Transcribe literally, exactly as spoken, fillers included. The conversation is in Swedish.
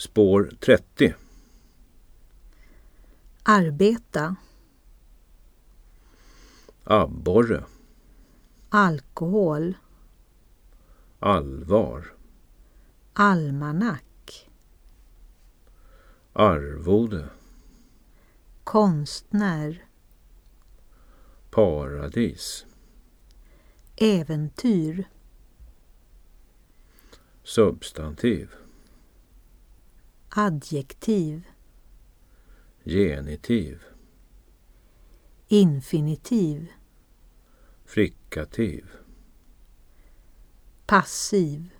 Spår trettio. Arbeta. Abborre. Alkohol. Allvar. Almanack. Arvode. Konstnär. Paradis. Äventyr. Substantiv. Adjektiv. Genitiv. Infinitiv. Frikativ. Passiv.